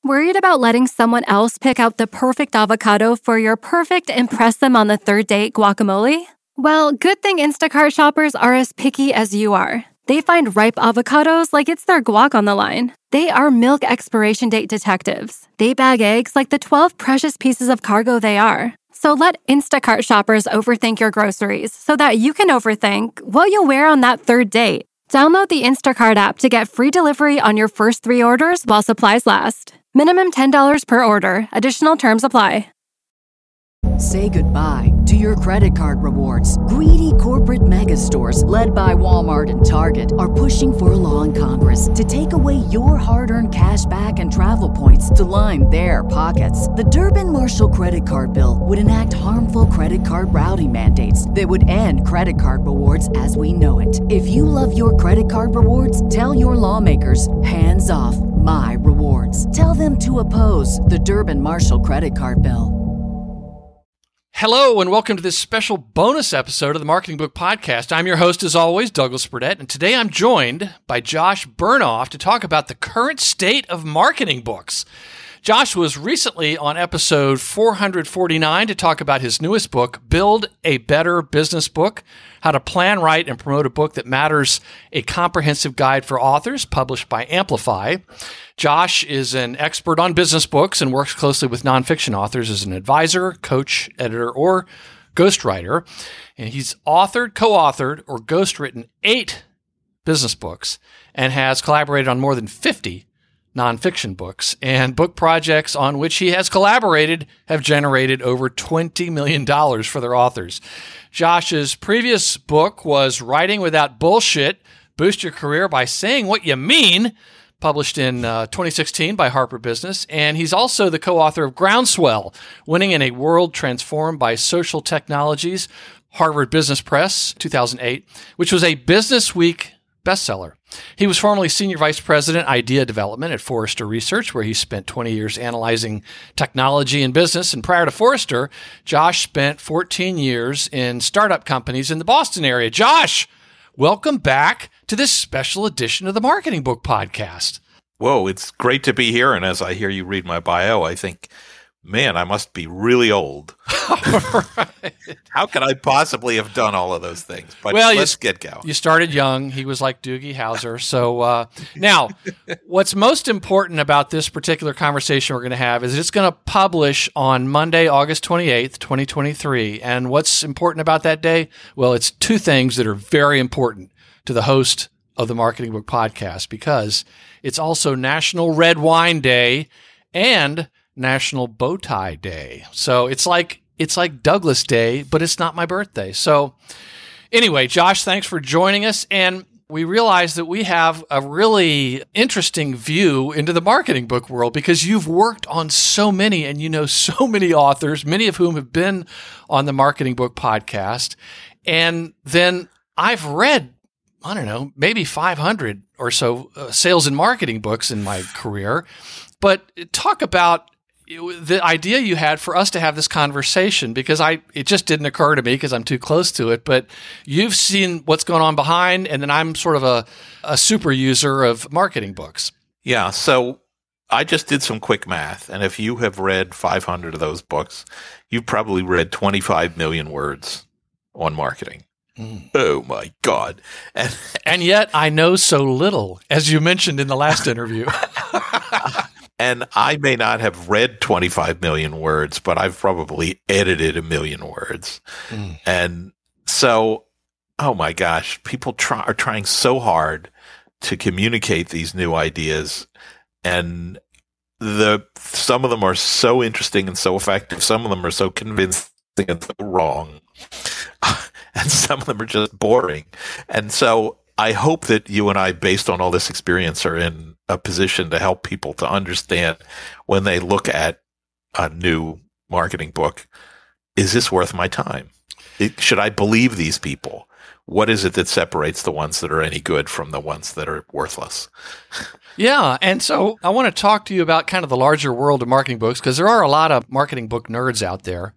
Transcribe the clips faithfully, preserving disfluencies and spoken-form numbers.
Worried about letting someone else pick out the perfect avocado for your perfect impress them on the third date guacamole? Well, good thing Instacart shoppers are as picky as you are. They find ripe avocados like it's their guac on the line. They are milk expiration date detectives. They bag eggs like the twelve precious pieces of cargo they are. So let Instacart shoppers overthink your groceries so that you can overthink what you'll wear on that third date. Download the Instacart app to get free delivery on your first three orders while supplies last. Minimum ten dollars per order. Additional terms apply. Say goodbye to your credit card rewards. Greedy corporate mega stores, led by Walmart and Target, are pushing for a law in Congress to take away your hard-earned cash back and travel points to line their pockets. The Durbin-Marshall credit card bill would enact harmful credit card routing mandates that would end credit card rewards as we know it. If you love your credit card rewards, tell your lawmakers, hands off my rewards. Tell them to oppose the Durbin-Marshall credit card bill. Hello, and welcome to this special bonus episode of the Marketing Book Podcast. I'm your host, as always, Douglas Burdett, and today I'm joined by Josh Bernoff to talk about the current state of marketing books. Josh was recently on episode four forty-nine to talk about his newest book, Build a Better Business Book, How to Plan, Write, and Promote a Book That Matters, a comprehensive guide for authors, published by Amplify. Josh is an expert on business books and works closely with nonfiction authors as an advisor, coach, editor, or ghostwriter. And he's authored, co-authored, or ghostwritten eight business books and has collaborated on more than fifty nonfiction books. And book projects on which he has collaborated have generated over twenty million dollars for their authors. Josh's previous book was Writing Without Bullshit, Boost Your Career by Saying What You Mean, published in uh, twenty sixteen by Harper Business. And he's also the co-author of Groundswell, Winning in a World Transformed by Social Technologies, Harvard Business Press, two thousand eight, which was a Business Week bestseller. He was formerly Senior Vice President, Idea Development at Forrester Research, where he spent twenty years analyzing technology and business. And prior to Forrester, Josh spent fourteen years in startup companies in the Boston area. Josh, welcome back to this special edition of the Marketing Book Podcast. Whoa, it's great to be here. And as I hear you read my bio, I think, man, I must be really old. Right. How could I possibly have done all of those things? But well, let's you, get going. You started young. He was like Doogie Howser. So uh, now, what's most important about this particular conversation we're going to have is it's going to publish on Monday, August twenty-eighth, twenty twenty-three. And what's important about that day? Well, it's two things that are very important to the host of the Marketing Book Podcast, because it's also National Red Wine Day and National Bow Tie Day. So it's like it's like Douglas Day, but it's not my birthday. So anyway, Josh, thanks for joining us. And we realize that we have a really interesting view into the marketing book world because you've worked on so many and you know so many authors, many of whom have been on the Marketing Book Podcast. And then I've read, I don't know, maybe five hundred or so uh, sales and marketing books in my career. But talk about the idea you had for us to have this conversation, because I it just didn't occur to me because I'm too close to it. But you've seen what's going on behind, and then I'm sort of a, a super user of marketing books. Yeah, so I just did some quick math, and if you have read five hundred of those books, you've probably read twenty-five million words on marketing. Mm. Oh my God. And, and yet I know so little, as you mentioned in the last interview. And I may not have read twenty-five million words, but I've probably edited a million words. Mm. And so, oh my gosh, people try, are trying so hard to communicate these new ideas. And the some of them are so interesting and so effective. Some of them are so convincing and so wrong. And some of them are just boring. And so I hope that you and I, based on all this experience, are in a position to help people to understand when they look at a new marketing book, is this worth my time? It, should I believe these people? What is it that separates the ones that are any good from the ones that are worthless? Yeah. And so I want to talk to you about kind of the larger world of marketing books, because there are a lot of marketing book nerds out there.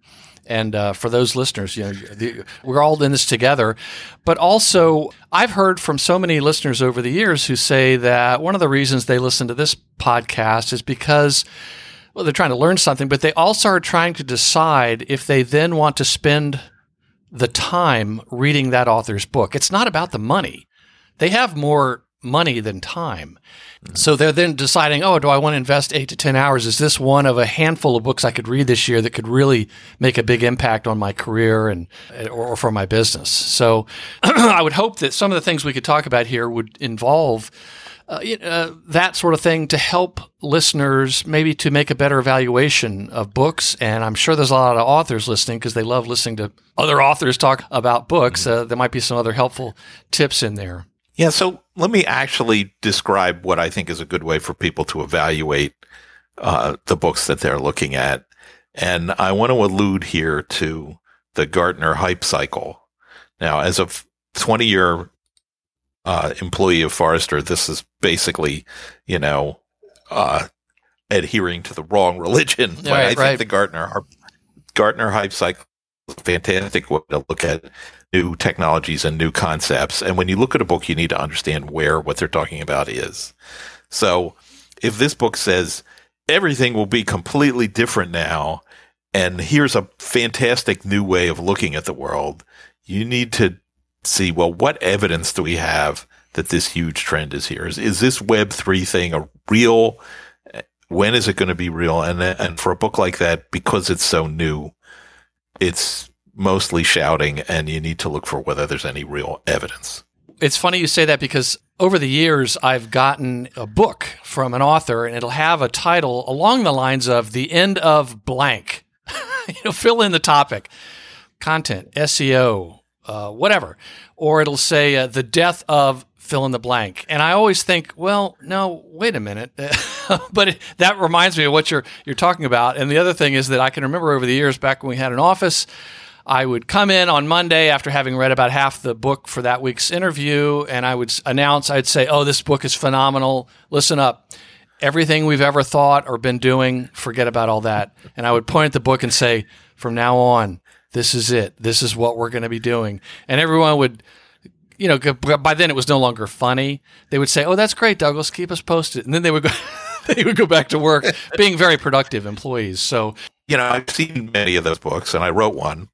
And uh, for those listeners, you know, the, we're all in this together. But also, I've heard from so many listeners over the years who say that one of the reasons they listen to this podcast is because, well, they're trying to learn something, but they also are trying to decide if they then want to spend the time reading that author's book. It's not about the money. They have more money than time. Mm-hmm. So they're then deciding, oh, do I want to invest eight to ten hours? Is this one of a handful of books I could read this year that could really make a big impact on my career and or, or for my business? So I would hope that some of the things we could talk about here would involve uh, uh, that sort of thing to help listeners maybe to make a better evaluation of books. And I'm sure there's a lot of authors listening because they love listening to other authors talk about books. Uh, there might be some other helpful tips in there. Yeah, so let me actually describe what I think is a good way for people to evaluate uh, the books that they're looking at. And I want to allude here to the Gartner Hype Cycle. Now, as a twenty-year uh, employee of Forrester, this is basically, you know, uh, adhering to the wrong religion. But right, I think right. the Gartner, Gartner Hype Cycle is a fantastic way to look at new technologies and new concepts. And when you look at a book, you need to understand where what they're talking about is. So if this book says everything will be completely different now, and here's a fantastic new way of looking at the world, you need to see, well, what evidence do we have that this huge trend is here? Is, is this Web three thing a real? When is it going to be real? And, and for a book like that, because it's so new, it's mostly shouting, and you need to look for whether there's any real evidence. It's funny you say that because over the years, I've gotten a book from an author, and it'll have a title along the lines of The End of Blank. you know, fill in the topic, content, S E O, uh, whatever. Or it'll say uh, The Death of fill in the blank. And I always think, well, no, wait a minute. but it, that reminds me of what you're you're talking about. And the other thing is that I can remember over the years back when we had an office, I would come in on Monday after having read about half the book for that week's interview, and I would announce, I'd say, oh, this book is phenomenal. Listen up. Everything we've ever thought or been doing, forget about all that. And I would point at the book and say, from now on, this is it. This is what we're going to be doing. And everyone would, you know, by then it was no longer funny. They would say, oh, that's great, Douglas. Keep us posted. And then they would go, they would go back to work being very productive employees. So, you know, I've seen many of those books, and I wrote one.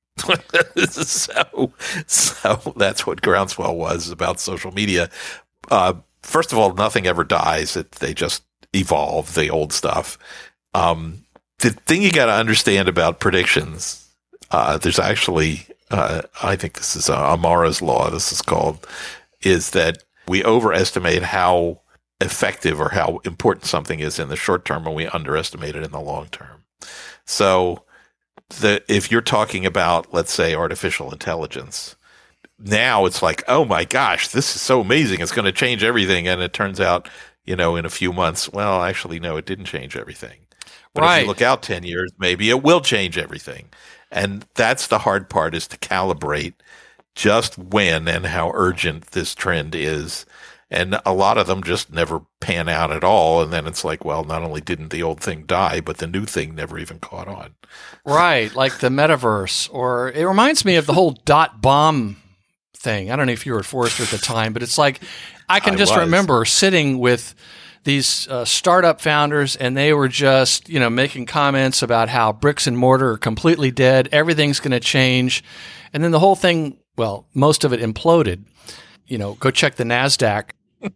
so, so that's what Groundswell was about social media. Uh, first of all, nothing ever dies. It, they just evolve, the old stuff. Um, the thing you got to understand about predictions, uh, there's actually, uh, I think this is uh, Amara's law, this is called, is that we overestimate how effective or how important something is in the short term, and we underestimate it in the long term. So, The, if you're talking about, let's say, artificial intelligence, now it's like, oh my gosh, this is so amazing. It's going to change everything. And it turns out, you know, in a few months, well, actually, no, it didn't change everything. But right. if you look out ten years, maybe it will change everything. And that's the hard part, is to calibrate just when and how urgent this trend is. And a lot of them just never pan out at all. And then it's like, well, not only didn't the old thing die, but the new thing never even caught on. Right, like the metaverse. Or it reminds me of the whole dot bomb thing. I don't know if you were at Forrester at the time, but it's like I can I just was. remember sitting with these uh, startup founders, and they were just, you know, making comments about how bricks and mortar are completely dead. Everything's going to change. And then the whole thing, well, most of it imploded. You know, go check the NASDAQ.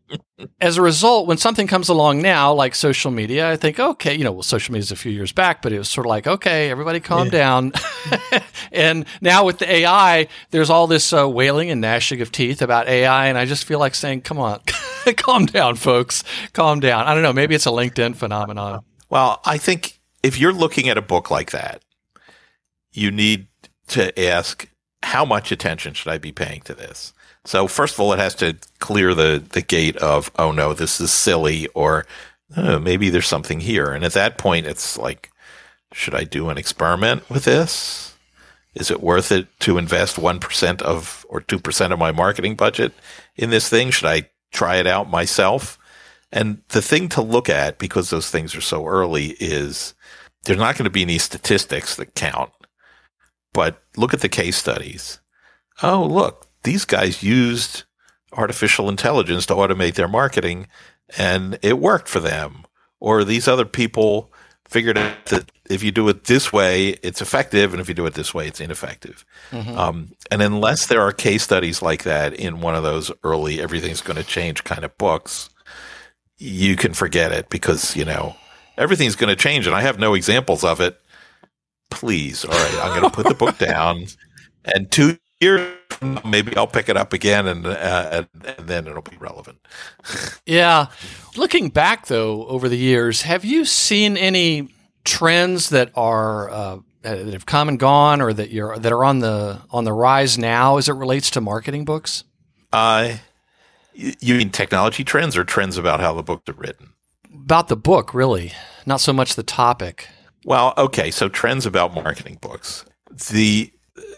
As a result, when something comes along now, like social media, I think, okay, you know, well, social media is a few years back, but it was sort of like, okay, everybody calm yeah. down. And now with the A I, there's all this uh, wailing and gnashing of teeth about A I, and I just feel like saying, come on, calm down, folks, calm down. I don't know, maybe it's a LinkedIn phenomenon. Well, I think if you're looking at a book like that, you need to ask, how much attention should I be paying to this? So first of all, it has to clear the, the gate of, oh no, this is silly, or oh, maybe there's something here. And at that point, it's like, should I do an experiment with this? Is it worth it to invest one percent of or two percent of my marketing budget in this thing? Should I try it out myself? And the thing to look at, because those things are so early, is there's not going to be any statistics that count. but look at the case studies. Oh, look, these guys used artificial intelligence to automate their marketing, and it worked for them. Or these other people figured out that if you do it this way, it's effective, and if you do it this way, it's ineffective. Mm-hmm. Um, and unless there are case studies like that in one of those early everything's going to change kind of books, you can forget it because, you know, everything's going to change, and I have no examples of it. Please, all right, I'm going to put the book down, and two years from now, maybe I'll pick it up again, and, uh, and, and then it'll be relevant. Yeah. Looking back, though, over the years, have you seen any trends that are uh, that have come and gone, or that you're that are on the on the rise now as it relates to marketing books? Uh, you mean technology trends or trends about how the books are written? About the book, really, not so much the topic. Well, okay, so trends about marketing books. The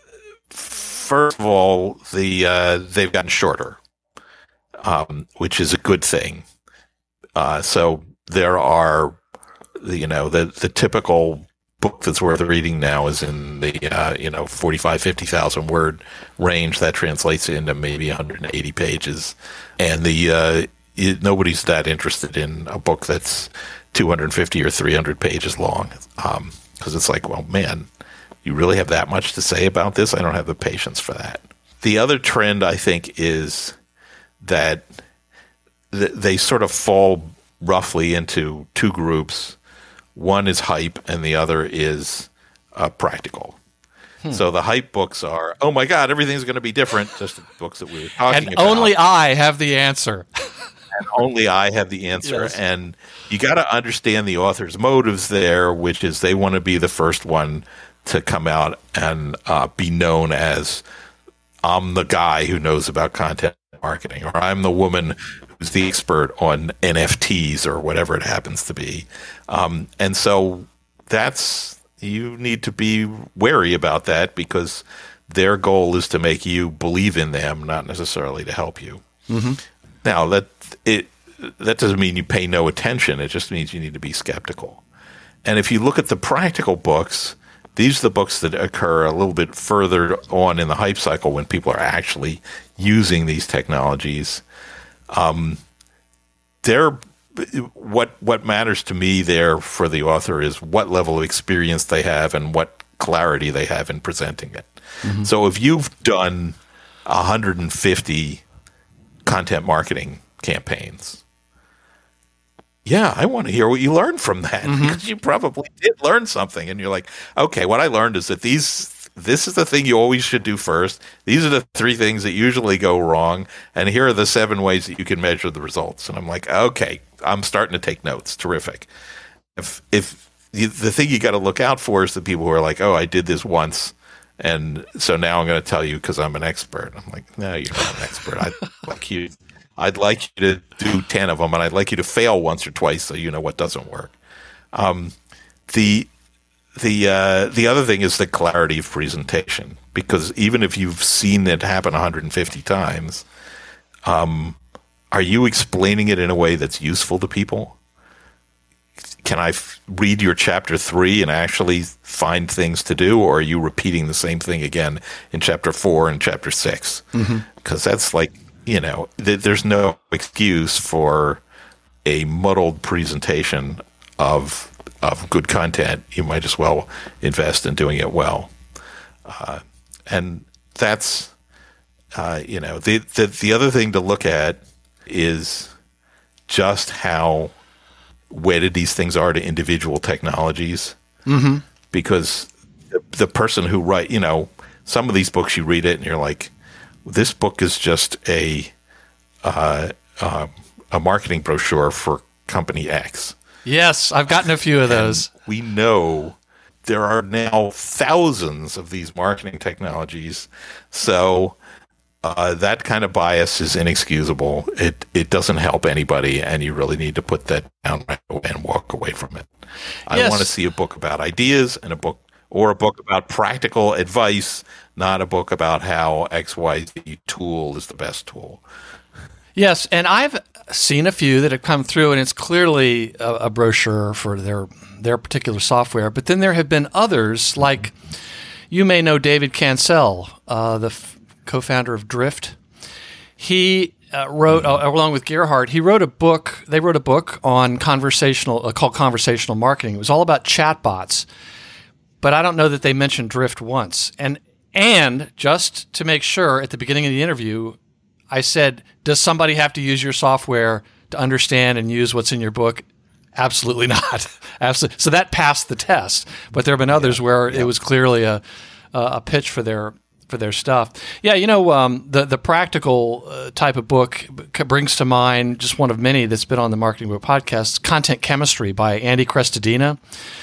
first of all, the uh, they've gotten shorter, um, which is a good thing. Uh, so there are, you know, the the typical book that's worth reading now is in the uh, you know forty-five, fifty thousand word range. That translates into maybe one hundred eighty pages, and the uh, it, nobody's that interested in a book that's two hundred fifty or three hundred pages long, because um, it's like, well, man, you really have that much to say about this? I don't have the patience for that. The other trend, I think, is that th- they sort of fall roughly into two groups. One is hype, and the other is uh, practical. Hmm. So the hype books are, oh my God, everything's going to be different, just the books that we were talking and about. And only I have the answer. And only I have the answer. Yes. And you got to understand the author's motives there, which is they want to be the first one to come out and uh, be known as, I'm the guy who knows about content marketing, or I'm the woman who's the expert on N F Ts, or whatever it happens to be. Um, and so that's, you need to be wary about that, because their goal is to make you believe in them, not necessarily to help you. Mm-hmm. Now, that it that doesn't mean you pay no attention. It just means you need to be skeptical. And if you look at the practical books, these are the books that occur a little bit further on in the hype cycle when people are actually using these technologies. Um, they're, what what matters to me there for the author is what level of experience they have and what clarity they have in presenting it. Mm-hmm. So if you've done one hundred fifty content marketing campaigns, yeah, I want to hear what you learned from that, mm-hmm. because you probably did learn something, and you're like, okay, what I learned is that these this is the thing you always should do first. These are the three things that usually go wrong, and here are the seven ways that you can measure the results. And I'm like, okay, I'm starting to take notes. Terrific. If if you, the thing you got to look out for is the people who are like, oh, I did this once, and so now I'm going to tell you because I'm an expert. I'm like, no, you're not an expert. I'd like you. I'd like you to do ten of them, and I'd like you to fail once or twice so you know what doesn't work. Um, the the uh, the other thing is the clarity of presentation, because even if you've seen it happen one hundred fifty times, um, are you explaining it in a way that's useful to people? Can I f- read your chapter three and actually find things to do, or are you repeating the same thing again in chapter four and chapter six? Because mm-hmm. that's like, you know, th- there's no excuse for a muddled presentation of of good content. You might as well invest in doing it well. Uh, and that's, uh, you know, the, the the other thing to look at is just how wedded these things are to individual technologies. Mm-hmm. Because the, the person who write, you know, some of these books, you read it and you're like, this book is just a uh, uh, a marketing brochure for company X. Yes, I've gotten a few of those. And we know there are now thousands of these marketing technologies, so uh, that kind of bias is inexcusable. It it doesn't help anybody, and you really need to put that down and walk away from it. I yes. want to see a book about ideas and a book, or a book about practical advice, not a book about how X Y Z tool is the best tool. Yes, and I've seen a few that have come through, and it's clearly a, a brochure for their their particular software. But then there have been others, like, You may know David Cancel, uh, the f- co-founder of Drift. He uh, wrote, uh, along with Gerhard, he wrote a book. They wrote a book on conversational, uh, called Conversational Marketing. It was all about chatbots, but I don't know that they mentioned Drift once. And and just to make sure, at the beginning of the interview, I said, "Does somebody have to use your software to understand and use what's in your book?" Absolutely not. Absolutely. So that passed the test. But there have been others yeah, where yeah. it was clearly a a pitch for their for their stuff. Yeah, you know, um, the the practical uh, type of book brings to mind just one of many that's been on the Marketing Book podcast, Content Chemistry by Andy Crestodina.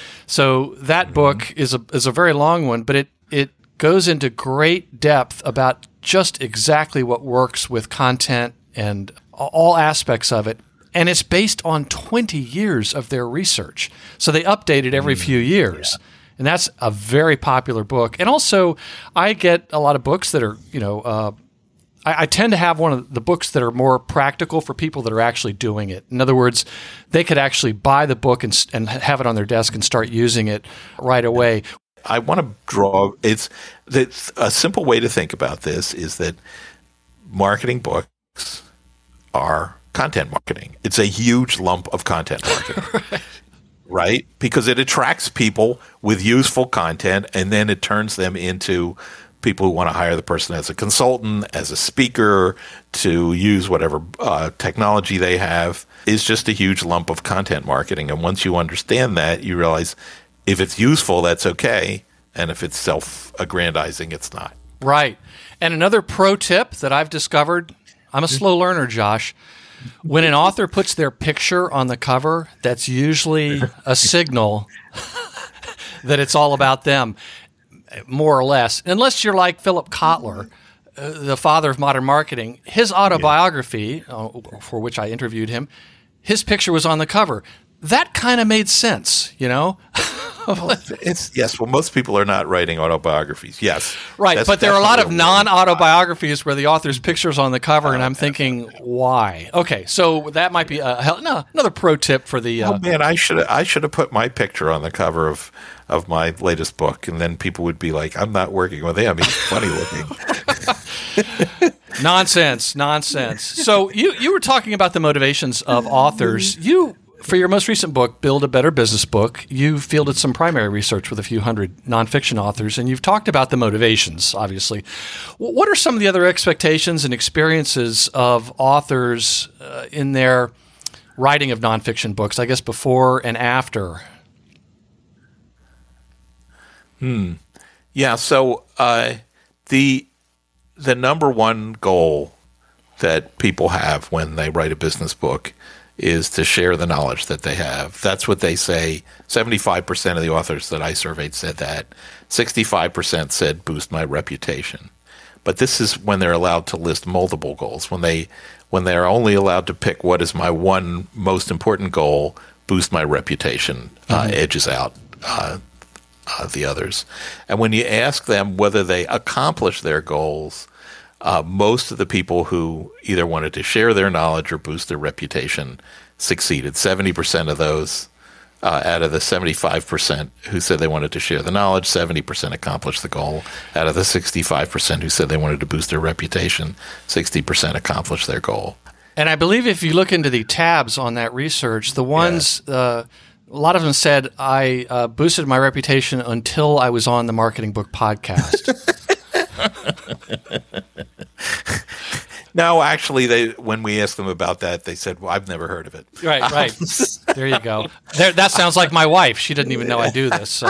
So that mm-hmm. book is a is a very long one, but it it goes into great depth about just exactly what works with content and all aspects of it. And it's based on twenty years of their research. So they update it every few years. Yeah. And that's a very popular book. And also, I get a lot of books that are, you know, uh, I, I tend to have one of the books that are more practical for people that are actually doing it. In other words, they could actually buy the book and, and have it on their desk and start using it right away. I want to draw, it's, it's a simple way to think about this is that marketing books are content marketing. It's a huge lump of content marketing, right. right? Because it attracts people with useful content, and then it turns them into people who want to hire the person as a consultant, as a speaker, to use whatever uh, technology they have. Is just a huge lump of content marketing. And once you understand that, you realize if it's useful, that's okay. And if it's self-aggrandizing, it's not. Right. And another pro tip that I've discovered, I'm a slow learner, Josh. When an author puts their picture on the cover, that's usually a signal that it's all about them, more or less. Unless you're like Philip Kotler, uh, the father of modern marketing. His autobiography, uh, for which I interviewed him, his picture was on the cover. That kind of made sense, you know? Well, it's yes. Well, most people are not writing autobiographies. Yes, right. But there are a lot of non-autobiographies where the author's picture's on the cover, and I'm thinking, why? Okay, so that might be a, no, another pro tip for the. Uh, oh man, I should I should have put my picture on the cover of of my latest book, and then people would be like, "I'm not working with him. He's funny looking." Nonsense, nonsense. So you you were talking about the motivations of authors. You. For your most recent book, Build a Better Business Book, you fielded some primary research with a few hundred nonfiction authors, and you've talked about the motivations, obviously. What are some of the other expectations and experiences of authors uh, in their writing of nonfiction books, I guess before and after? Hmm. Yeah, so uh, the the number one goal that people have when they write a business book is to share the knowledge that they have. That's what they say. seventy-five percent of the authors that I surveyed said that. sixty-five percent said boost my reputation. But this is when they're allowed to list multiple goals. When they when they're only allowed to pick what is my one most important goal, boost my reputation, mm-hmm. uh, edges out uh, uh, the others. And when you ask them whether they accomplish their goals, Uh, most of the people who either wanted to share their knowledge or boost their reputation succeeded. seventy percent of those uh, out of the seventy-five percent who said they wanted to share the knowledge, seventy percent accomplished the goal. Out of the sixty-five percent who said they wanted to boost their reputation, sixty percent accomplished their goal. And I believe if you look into the tabs on that research, the ones, yeah. uh, a lot of them said, I uh, boosted my reputation until I was on the Marketing Book podcast. No, actually, they when we asked them about that, they said, "Well, I've never heard of it." Right, right. There you go. There, that sounds like my wife. She didn't even know I do this. So.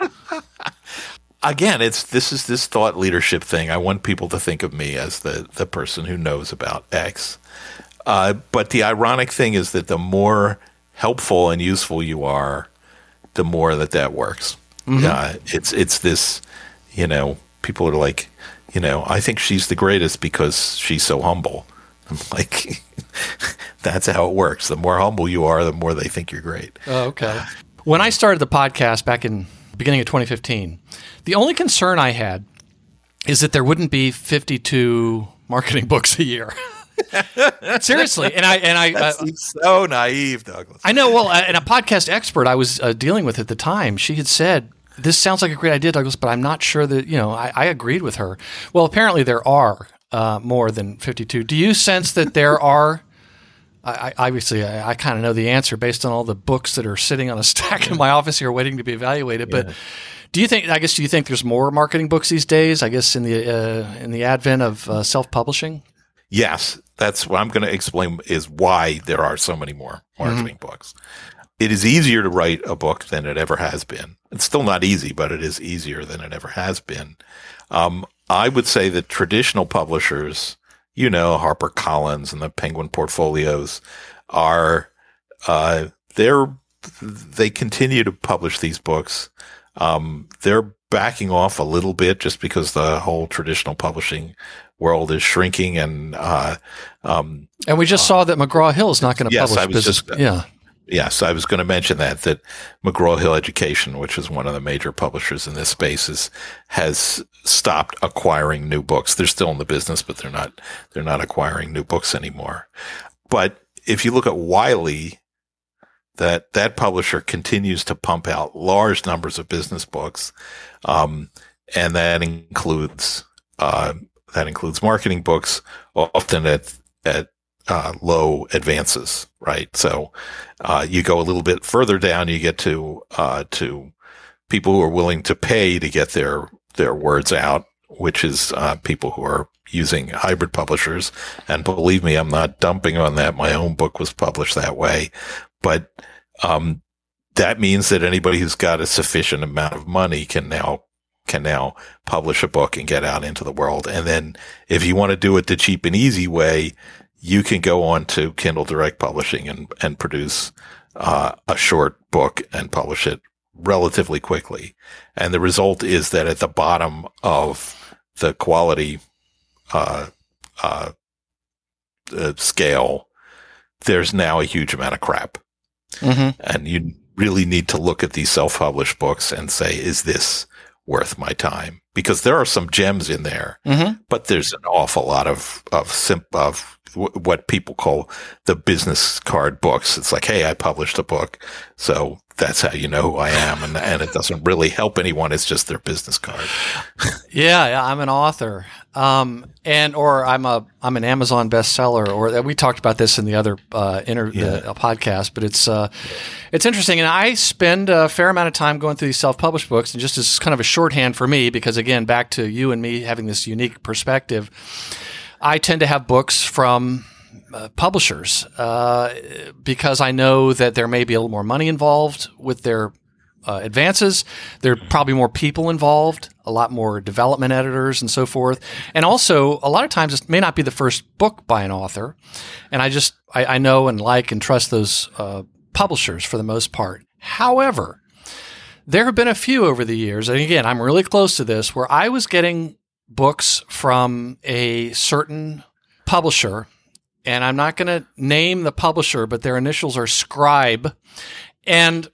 Again, it's this is this thought leadership thing. I want people to think of me as the the person who knows about X. Uh, but the ironic thing is that the more helpful and useful you are, the more that that works. Mm-hmm. Uh, it's it's this, you know, people are like, you know, I think she's the greatest because she's so humble. I'm like, that's how it works. The more humble you are, the more they think you're great. Oh, okay. When I started the podcast back in the beginning of twenty fifteen, the only concern I had is that there wouldn't be fifty-two marketing books a year. Seriously, and I and I That's uh, so naive, Douglas. I know. Well, and a podcast expert I was uh, dealing with at the time, she had said, this sounds like a great idea, Douglas, but I'm not sure that, you know, I, I agreed with her. Well, apparently there are uh, more than fifty-two. Do you sense that there are, I, I obviously I, I kind of know the answer based on all the books that are sitting on a stack in my office here waiting to be evaluated, yeah. but do you think, I guess, do you think there's more marketing books these days, I guess, in the, uh, in the advent of uh, self-publishing? Yes, that's what I'm going to explain is why there are so many more marketing mm-hmm. books. It is easier to write a book than it ever has been. It's still not easy, but it is easier than it ever has been. Um, I would say that traditional publishers, you know, HarperCollins and the Penguin Portfolios are, uh, they're, they continue to publish these books. Um, they're backing off a little bit just because the whole traditional publishing world is shrinking. And, uh, um, and we just uh, saw that McGraw-Hill is not going to yes, publish I was business. Just, yeah. Yes, I was going to mention that, that McGraw-Hill Education, which is one of the major publishers in this space, is, has stopped acquiring new books. They're still in the business, but they're not, they're not acquiring new books anymore. But if you look at Wiley, that, that publisher continues to pump out large numbers of business books. Um, and that includes, uh, that includes marketing books, often at, at, Uh, low advances, right? So, uh, you go a little bit further down, you get to, uh, to people who are willing to pay to get their, their words out, which is, uh, people who are using hybrid publishers. And believe me, I'm not dumping on that. My own book was published that way. But, um, that means that anybody who's got a sufficient amount of money can now can now publish a book and get out into the world. And then if you want to do it the cheap and easy way, you can go on to Kindle Direct Publishing and, and produce uh, a short book and publish it relatively quickly. And the result is that at the bottom of the quality uh, uh, uh, scale, there's now a huge amount of crap. Mm-hmm. And you really need to look at these self-published books and say, is this worth my time? Because there are some gems in there, mm-hmm. but there's an awful lot of, of, sim- of w- what people call the business card books. It's like, hey, I published a book, so that's how you know who I am. And, and it doesn't really help anyone. It's just their business card. yeah, yeah, I'm an author. Um, and, or I'm a, I'm an Amazon bestseller, or we talked about this in the other, uh, interview, yeah. uh, podcast, but it's, uh, it's interesting. And I spend a fair amount of time going through these self-published books, and just as kind of a shorthand for me, because again, back to you and me having this unique perspective, I tend to have books from uh, publishers, uh, because I know that there may be a little more money involved with their Uh, advances. There are probably more people involved, a lot more development editors and so forth. And also, a lot of times it may not be the first book by an author. And I just, I, I know and like and trust those uh, publishers for the most part. However, there have been a few over the years, and again, I'm really close to this, where I was getting books from a certain publisher, and I'm not going to name the publisher, but their initials are Scribe. And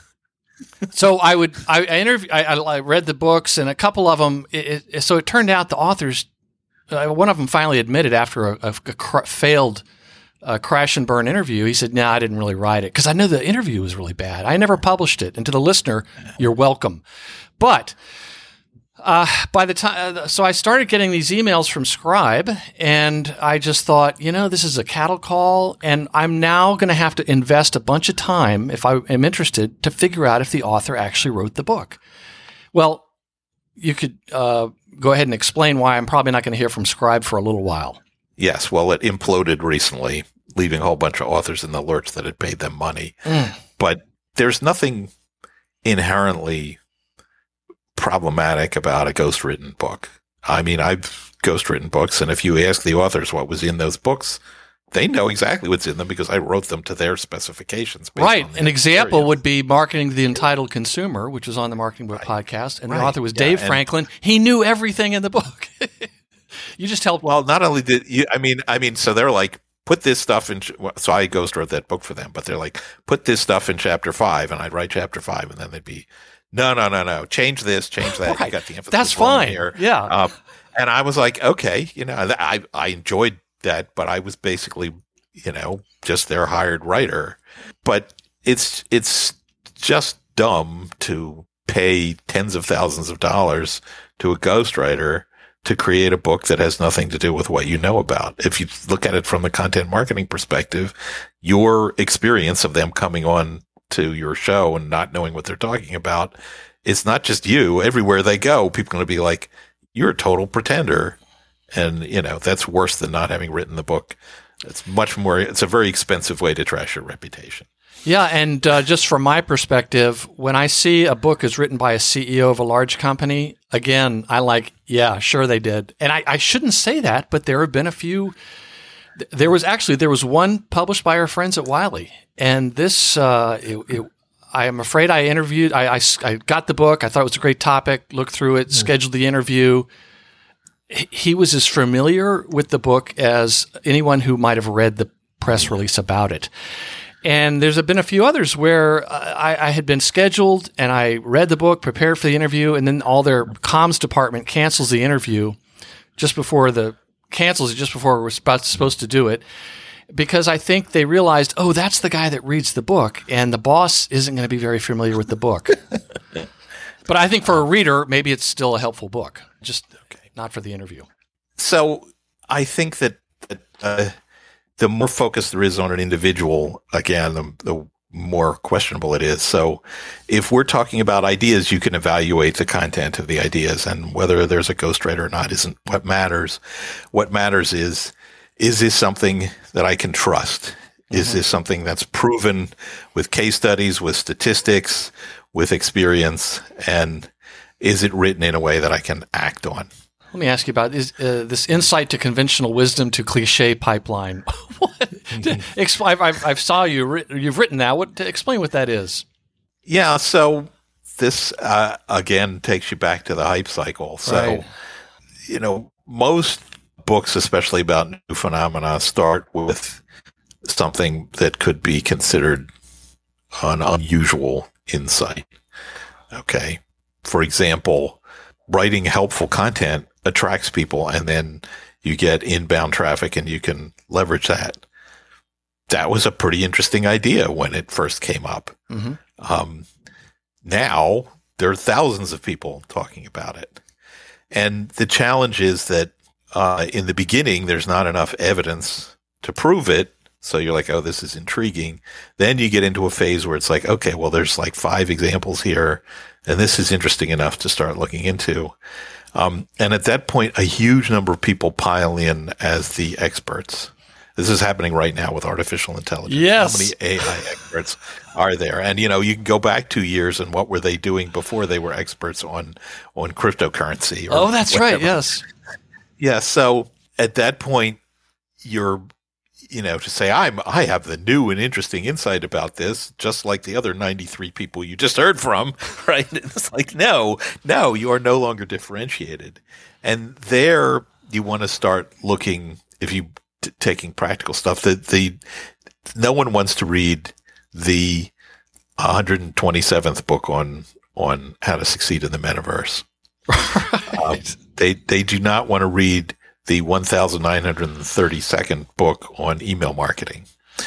so I would, I, I interview, I, I read the books, and a couple of them, it, it, so it turned out the authors, uh, one of them finally admitted after a, a, a cr- failed uh, crash and burn interview, he said, no, nah, I didn't really write it, because I knew the interview was really bad. I never published it. And to the listener, you're welcome. But uh, by the time, uh, so I started getting these emails from Scribe, and I just thought, you know, this is a cattle call, and I'm now going to have to invest a bunch of time, if I am interested, to figure out if the author actually wrote the book. Well, you could uh, go ahead and explain why I'm probably not going to hear from Scribe for a little while. Yes, well, it imploded recently, leaving a whole bunch of authors in the lurch that had paid them money. Mm. But there's nothing inherently problematic about a ghostwritten book. I mean, I've ghostwritten books, and if you ask the authors what was in those books, they know exactly what's in them because I wrote them to their specifications. Right. An example would be Marketing to the Entitled Consumer, which was on the Marketing Book right. podcast, and right. the author was yeah, Dave Franklin. He knew everything in the book. You just helped. Well, not only did you, I mean, I mean, so they're like, put this stuff in, so I ghost wrote that book for them, but they're like, put this stuff in chapter five, and I'd write chapter five, and then they'd be, no, no, no, no, change this, change that. Right. You got the emphasis. That's fine. Here. Yeah. Um, and I was like, okay, you know, I, I enjoyed that, but I was basically, you know, just their hired writer. But it's, it's just dumb to pay tens of thousands of dollars to a ghostwriter to create a book that has nothing to do with what you know about. If you look at it from the content marketing perspective, your experience of them coming on to your show and not knowing what they're talking about, it's not just you. Everywhere they go, people are going to be like, you're a total pretender. And, you know, that's worse than not having written the book. It's much more, it's a very expensive way to trash your reputation. Yeah, and uh, just from my perspective, when I see a book is written by a C E O of a large company, again, I like, yeah, sure they did. And I, I shouldn't say that, but there have been a few. There was actually, there was one published by our friends at Wiley. And this, uh, it, it, I am afraid I interviewed, I, I, I got the book, I thought it was a great topic, looked through it, mm. scheduled the interview. He was as familiar with the book as anyone who might have read the press release about it. And there's been a few others where I, I had been scheduled and I read the book, prepared for the interview, and then all their comms department cancels the interview just before the cancels it just before we're about, supposed to do it, because I think they realized, oh, that's the guy that reads the book, and the boss isn't going to be very familiar with the book. But I think for a reader, maybe it's still a helpful book, just okay, not for the interview. So I think that, that uh, the more focus there is on an individual, again, the, the more questionable it is. So if we're talking about ideas, you can evaluate the content of the ideas, and whether there's a ghostwriter or not isn't what matters. What matters is, is this something that I can trust? Mm-hmm. Is this something that's proven with case studies, with statistics, with experience, and is it written in a way that I can act on? Let me ask you about is, uh, this insight to conventional wisdom to cliche pipeline. mm-hmm. I've, I've, I've saw you you've written that. What explain what that is? Yeah, so this uh, again takes you back to the hype cycle. So, right. you know, most books, especially about new phenomena, start with something that could be considered an unusual insight. Okay, for example, writing helpful content attracts people, and then you get inbound traffic and you can leverage that. That was a pretty interesting idea when it first came up. Mm-hmm. Um, now there are thousands of people talking about it. And the challenge is that uh, in the beginning, there's not enough evidence to prove it. So you're like, oh, this is intriguing. Then you get into a phase where it's like, okay, well, there's like five examples here, and this is interesting enough to start looking into. Um, and at that point, a huge number of people pile in as the experts. This is happening right now with artificial intelligence. Yes. How many A I experts are there? And, you know, you can go back two years and what were they doing before they were experts on, on cryptocurrency? Or oh, that's whatever. right. Yes. Yeah. So at that point, you're, you know, to say, I'm, I have the new and interesting insight about this, just like the other ninety-three people you just heard from, right? It's like, no, no, you are no longer differentiated. And there you want to start looking, if you t- taking practical stuff, that the, no one wants to read the one hundred twenty-seventh book on, on how to succeed in the metaverse. Right. Um, they, they do not want to read the one thousand nine hundred thirty-second book on email marketing.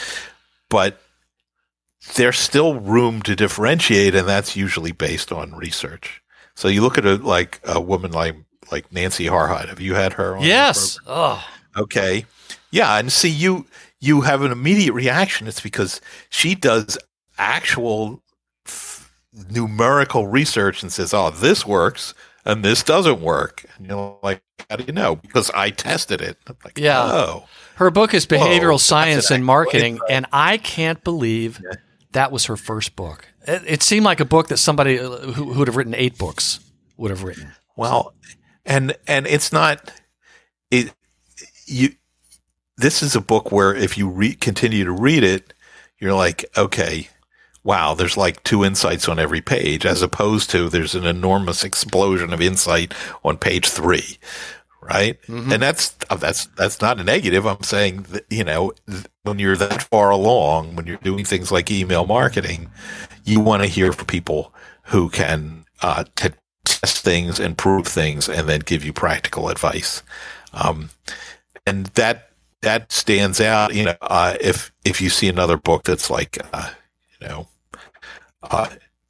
But there's still room to differentiate, and that's usually based on research. So you look at a, like a woman like, like Nancy Harhide. Have you had her on? Yes. Oh. Okay. Yeah, and see, you you have an immediate reaction. It's because she does actual f- numerical research and says, oh, this works, and this doesn't work. And you're like, how do you know? Because I tested it. I'm like, yeah. Oh. Her book is Behavioral Whoa, Science and Marketing, insight. and I can't believe yeah. that was her first book. It, it seemed like a book that somebody who, who would have written eight books would have written. Well, and and it's not it. You. This is a book where if you re- continue to read it, you're like, okay, wow, there's like two insights on every page, as opposed to there's an enormous explosion of insight on page three, right? Mm-hmm. And that's that's that's not a negative. I'm saying that, you know, when you're that far along, when you're doing things like email marketing, you want to hear from people who can uh, t- test things and prove things, and then give you practical advice. Um, and that. That stands out, you know, uh, if, if you see another book that's like, uh, you know, uh,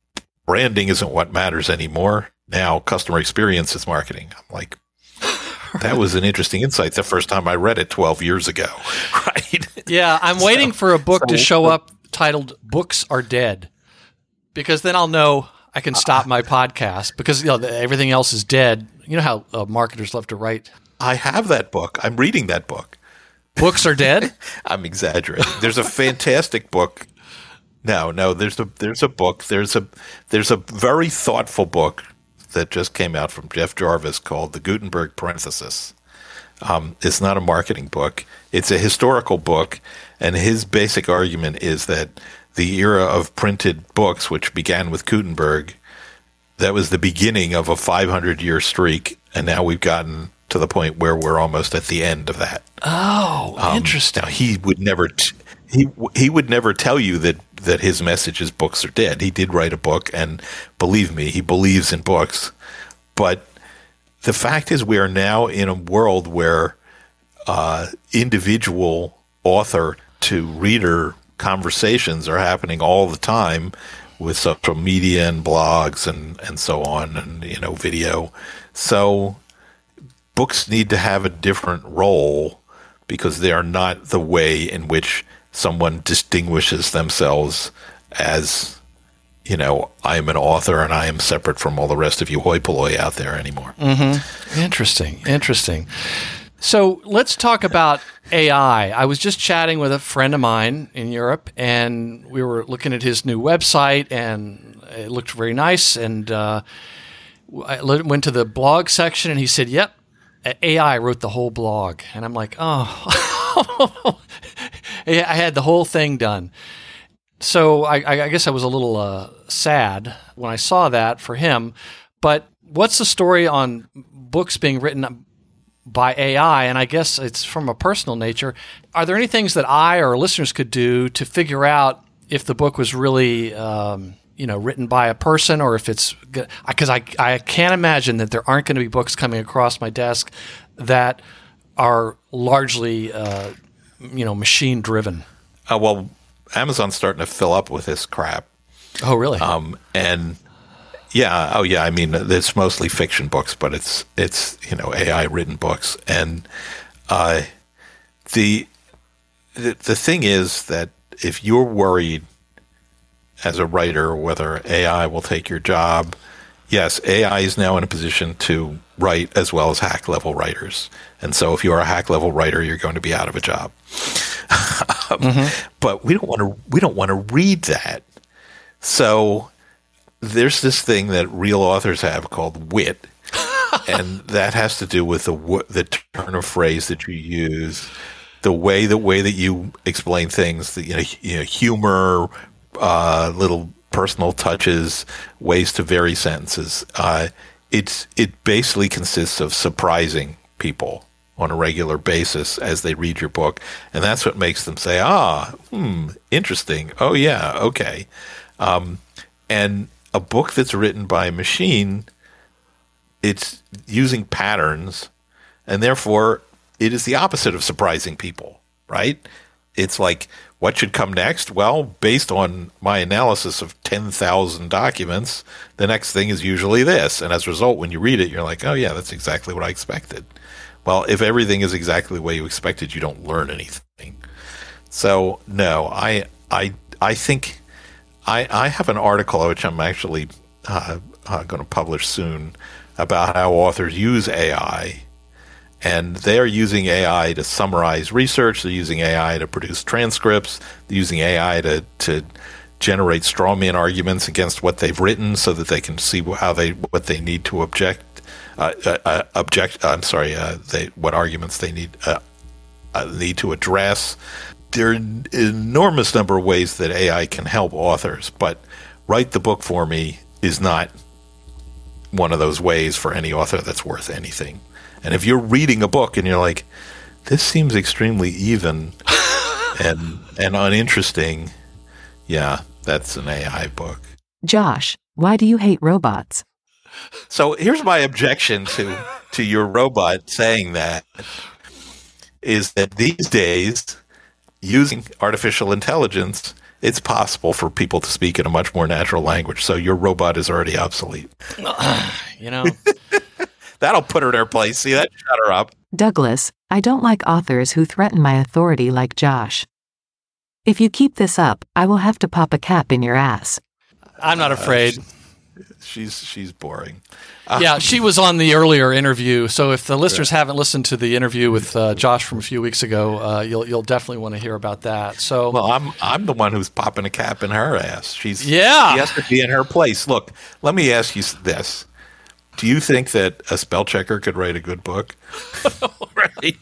branding isn't what matters anymore. Now customer experience is marketing. I'm like, that was an interesting insight the first time I read it twelve years ago, right? Yeah, I'm waiting so, for a book so, to show up titled Books Are Dead, because then I'll know I can stop my podcast because, you know, everything else is dead. You know how uh, marketers love to write. I have that book. I'm reading that book. Books are dead? I'm exaggerating. There's a fantastic book. No, no, there's a there's a book. There's a there's a very thoughtful book that just came out from Jeff Jarvis called The Gutenberg Parenthesis. Um, it's not a marketing book. It's a historical book, and his basic argument is that the era of printed books, which began with Gutenberg, that was the beginning of a five hundred year streak, and now we've gotten to the point where we're almost at the end of that. Oh, um, interesting. Now he would never t- he he would never tell you that that his message is books are dead. He did write a book, and believe me, he believes in books. But the fact is, we are now in a world where uh, individual author to reader conversations are happening all the time with social media and blogs and, and so on, and, you know, video. So books need to have a different role because they are not the way in which someone distinguishes themselves as, you know, I am an author and I am separate from all the rest of you hoi polloi out there anymore. Mm-hmm. Interesting. Interesting. So let's talk about A I. I was just chatting with a friend of mine in Europe, and we were looking at his new website, and it looked very nice. And uh, I went to the blog section, and he said, yep, A I wrote the whole blog. And I'm like, oh, I had the whole thing done. So I, I guess I was a little uh, sad when I saw that for him. But what's the story on books being written by A I? And I guess it's from a personal nature. Are there any things that I or listeners could do to figure out if the book was really, um, you know, written by a person, or if it's – because I, I can't imagine that there aren't going to be books coming across my desk that are largely, uh, you know, machine-driven. Uh, well, Amazon's starting to fill up with this crap. Oh, really? Um, and yeah, oh yeah. I mean, it's mostly fiction books, but it's it's you know A I written books. And uh, the, the the thing is that if you're worried as a writer whether A I will take your job, yes, A I is now in a position to write as well as hack level writers. And so if you're a hack level writer, you're going to be out of a job. mm-hmm. But we don't want to we don't want to read that. So there's this thing that real authors have called wit, and that has to do with the the turn of phrase that you use, the way the way that you explain things, the, you know, you know, humor, uh, little personal touches, ways to vary sentences. Uh, it's it basically consists of surprising people on a regular basis as they read your book, and that's what makes them say, "Ah, hmm, interesting. Oh yeah, okay." Um, and a book that's written by a machine, it's using patterns, and therefore it is the opposite of surprising people, right? It's like, what should come next? Well, based on my analysis of ten thousand documents, the next thing is usually this. And as a result, when you read it, you're like, oh yeah, that's exactly what I expected. Well, if everything is exactly the way you expected, you don't learn anything. So no, I I I think I, I have an article which I'm actually uh, uh, going to publish soon about how authors use A I, and they're using A I to summarize research. They're using A I to produce transcripts. They're using A I to to generate straw man arguments against what they've written, so that they can see how they what they need to object. Uh, uh, uh, object. I'm sorry. Uh, they what arguments they need uh, uh, need to address. There are an enormous number of ways that A I can help authors, but write the book for me is not one of those ways for any author that's worth anything. And if you're reading a book and you're like, this seems extremely even and and uninteresting, yeah, that's an A I book. Josh, why do you hate robots? So here's my objection to, to your robot saying that, is that these days, using artificial intelligence it's possible for people to speak in a much more natural language. So your robot is already obsolete. You know, that'll put her in her place. See, that shut her up. Douglas, I don't like authors who threaten my authority like Josh. If you keep this up, I will have to pop a cap in your ass. I'm not afraid. Uh, she's she's boring. Yeah, she was on the earlier interview. So if the listeners haven't listened to the interview with uh, Josh from a few weeks ago, uh, you'll you'll definitely want to hear about that. So, well, I'm I'm the one who's popping a cap in her ass. She's yeah, she has to be in her place. Look, let me ask you this: do you think that a spell checker could write a good book? Right?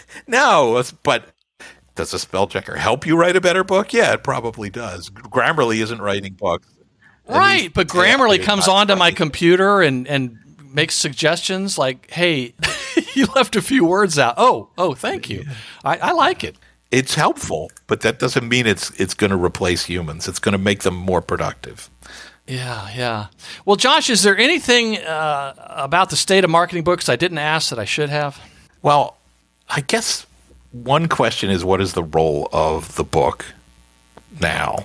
No, but does a spell checker help you write a better book? Yeah, it probably does. Grammarly isn't writing books. Right, but Grammarly comes onto my computer and, and makes suggestions like, hey, you left a few words out. Oh, oh, thank you. I, I like it. It's helpful, but that doesn't mean it's it's going to replace humans. It's going to make them more productive. Yeah, yeah. Well, Josh, is there anything uh, about the state of marketing books I didn't ask that I should have? Well, I guess one question is, what is the role of the book now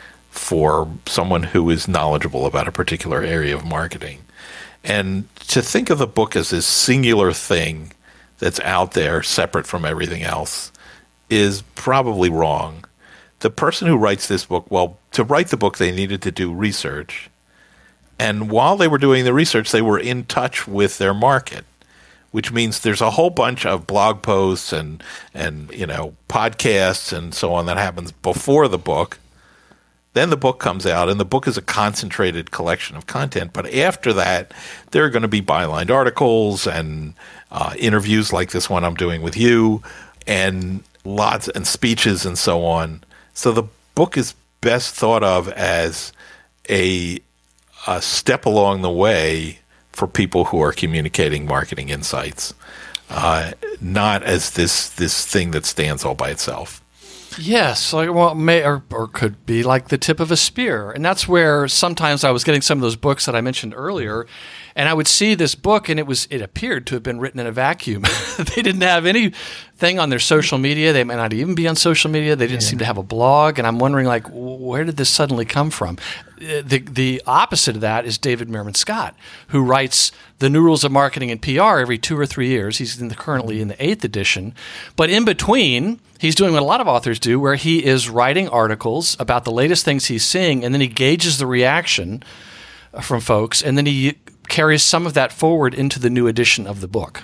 for someone who is knowledgeable about a particular area of marketing? And to think of the book as this singular thing that's out there separate from everything else is probably wrong. The person who writes this book, well, to write the book, they needed to do research. And while they were doing the research, they were in touch with their market, which means there's a whole bunch of blog posts and, and you know, podcasts and so on that happens before the book. Then the book comes out, and the book is a concentrated collection of content. But after that, there are going to be bylined articles and uh, interviews like this one I'm doing with you, and lots and speeches and so on. So the book is best thought of as a, a step along the way for people who are communicating marketing insights, uh, not as this this thing that stands all by itself. Yes, like, well, may or, or could be like the tip of a spear. And that's where sometimes I was getting some of those books that I mentioned earlier, and I would see this book, and it was it appeared to have been written in a vacuum. They didn't have anything on their social media. They might not even be on social media. They didn't yeah. seem to have a blog, and I'm wondering, like, where did this suddenly come from? The the opposite of that is David Meerman Scott, who writes The New Rules of Marketing and P R every two or three years. He's in the, currently in the eighth edition. But in between, he's doing what a lot of authors do, where he is writing articles about the latest things he's seeing, and then he gauges the reaction from folks, and then he carries some of that forward into the new edition of the book.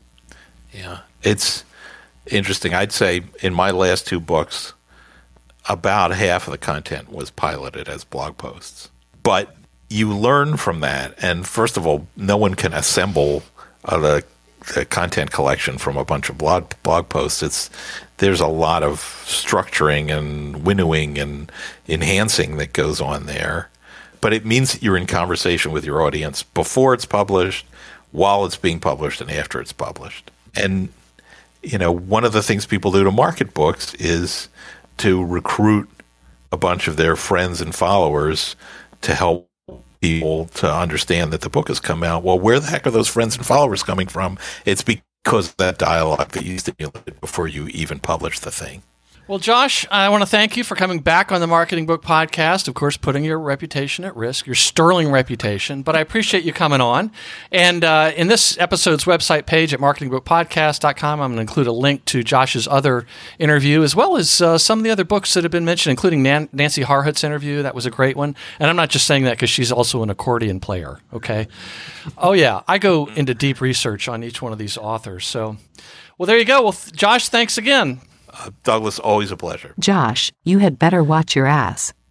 Yeah, it's interesting. I'd say in my last two books, about half of the content was piloted as blog posts. But you learn from that. And first of all, no one can assemble uh, the, the content collection from a bunch of blog blog posts. It's there's a lot of structuring and winnowing and enhancing that goes on there. But it means you're in conversation with your audience before it's published, while it's being published, and after it's published. And, you know, one of the things people do to market books is to recruit a bunch of their friends and followers to help people to understand that the book has come out. Well, where the heck are those friends and followers coming from? It's because of that dialogue that you stimulated before you even publish the thing. Well, Josh, I want to thank you for coming back on the Marketing Book Podcast, of course, putting your reputation at risk, your sterling reputation, but I appreciate you coming on. And uh, in this episode's website page at marketing book podcast dot com, I'm going to include a link to Josh's other interview, as well as uh, some of the other books that have been mentioned, including Nan- Nancy Harhut's interview. That was a great one. And I'm not just saying that because she's also an accordion player, okay? Oh, yeah, I go into deep research on each one of these authors. So, well, there you go. Well, th- Josh, thanks again. Uh, Douglas, always a pleasure. Josh, you had better watch your ass.